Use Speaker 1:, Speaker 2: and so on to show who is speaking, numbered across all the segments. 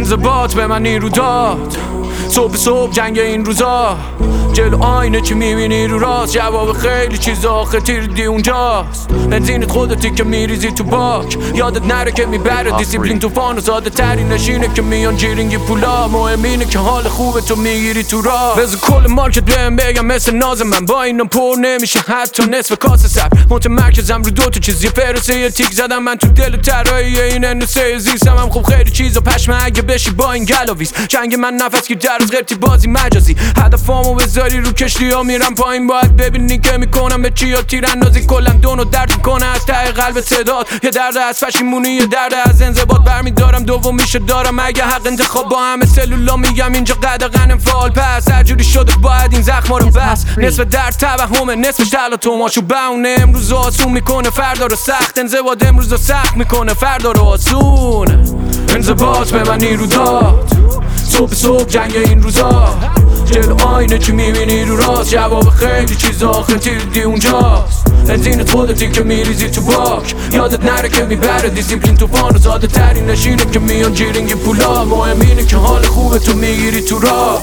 Speaker 1: انضباط به من نیرو داد. صبح صبح جنگ این روزا، جلو آینه چی میبینی رو راست؟ جواب خیلی چیزا آخه تیردی اونجاست. بنزینت خودتی که میریزی تو باک، یادت نره که میبره دیسیپلین تو فان و ساده ترین نشینه که میان جیرینگی پولا. مهم اینه که حال خوبه تو میگیری تو راه. بذار کل مارکت بهم بگم مثل ناز من با اینا پر نمیشه حتی نصف کاسه صبر. متمرکزم رو دوتا چیز، یه فرسه یه تیک زدم من تو دل ترایی این انوسه زیستم هم خوب خیلی چیزا پشمه اگه بشی با این گلاویز. جنگ من نفس که در از غیرتی بازی مجازی، هدفامو بذاری رو کشتی ها میرم پایین. باید ببینی که میکنم به چی ها تیراندازی. کلا دونو درد میکنه از ته قلب تعداد، یه درد از پشیمونی یه درد از انضباط برمیدارم دومیشو دارم. اگه حق انتخاب با همه سلولا میگم اینجا قدغن انفعال پس هر جوری شده باید این زخما رو بس. نصف درد توهمه نصفش تلاطماشو بونه. امروز آسون میکنه فردا رو سخت، انضباط امروز رو سخت میکنه فردا رو آسون. انضباط به من نیرو داد. صبح صبح جنگ این روزا، جلو آینه چی میبینی رو راست؟ جواب خیلی چیزا آخه تیردی اونجاست. بنزینت خودتی که میریزی تو باک، یادت نره که میبره دیسیپلین تو فان و ساده ترین نشینه که میان جیرینگی پولا. مهم اینه که حال خوبه تو میگیری تو راه.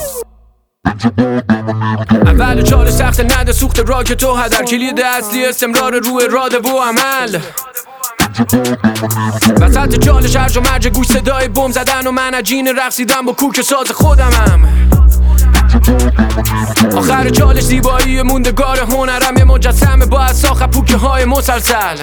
Speaker 1: اول چاله سخت نده سوخت راک تو هدر، کلید اصلی استمرار روی راده و عمل. وسط چالش هرج و مرج گوش صدای بم زدن و من عجین رقصیدن با کوک ساز خودمم. آخر چالش زیبایی موندگار هنرم، یه مجسمه با اساخ پوکه های مسلسل.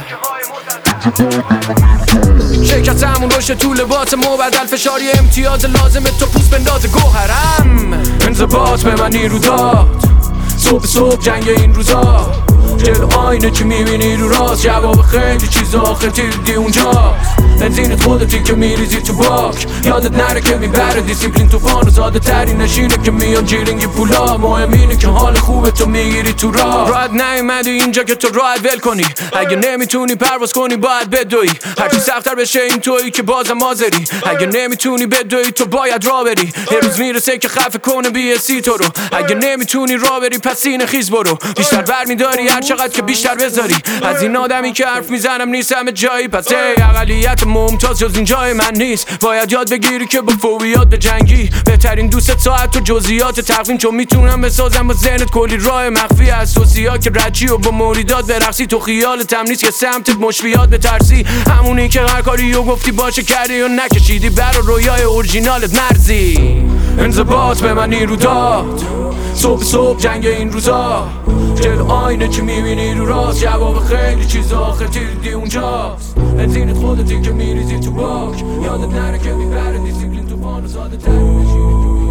Speaker 1: شرکتمون رشد تو لباس مبدل، فشاری امتیاز لازمه تو پوست بنداز گوهرم. انضباط به من نیرو داد. صبح صبح جنگ این روزا، جلو آینه چی میبینی رو راست؟ جواب خیلی چیزا آخه تیردی اونجاست. بنزینت خودتی که میریزی تو باک، یادت نره که میبره دیسیپلین تو فان و ساده ترین نشینه که میان جیرینگی پولا. مهم اینه که حال خوبه تو میگیری تو راه. راحت نیومدی اینجا که تو راحت ول کنی، اگه نمیتونی پرواز کنی باید بدوی. هرچی سخت‌تر بشه این تویی که بازم حاضری، اگه نمیتونی بدوی تو باید راه بری. یه روز میرسه که خفه کنه بی‌اسی تو رو، اگه نمیتونی راه بری پس سینه خیز برو. بیشتر برمیداری هر چقدر که بیشتر بذاری. از این آدمی که حرف میزنم نیستم جایی، پس اقلیت ممتاز جز این جای من نیست. باید یاد بگیری که با فوبیات به جنگی. بهترین دوست ساعت تو جزئیات تقویم، چون میتونم بسازم با ذهنت کلی راه مخفی از توصیه‌ها که رچی و با موریدات برقصی. تو خیال تمیز که سمتت مشفیات بترسی، همونی که هر کاری و گفتی باشه کردی و نکشیدی برا رویای اورجینالت مرزی. انضباط به من نیرو داد. صبح صبح جنگ این روزا، جلو آینه چی میبینی رو راست؟ جواب خیلی چیزا آخه تیردی اونجاست. بنزینت خودتی که میریزی تو باک، یادت نره که میبره دیسیپلین تو فان و ساده ترین نشینه.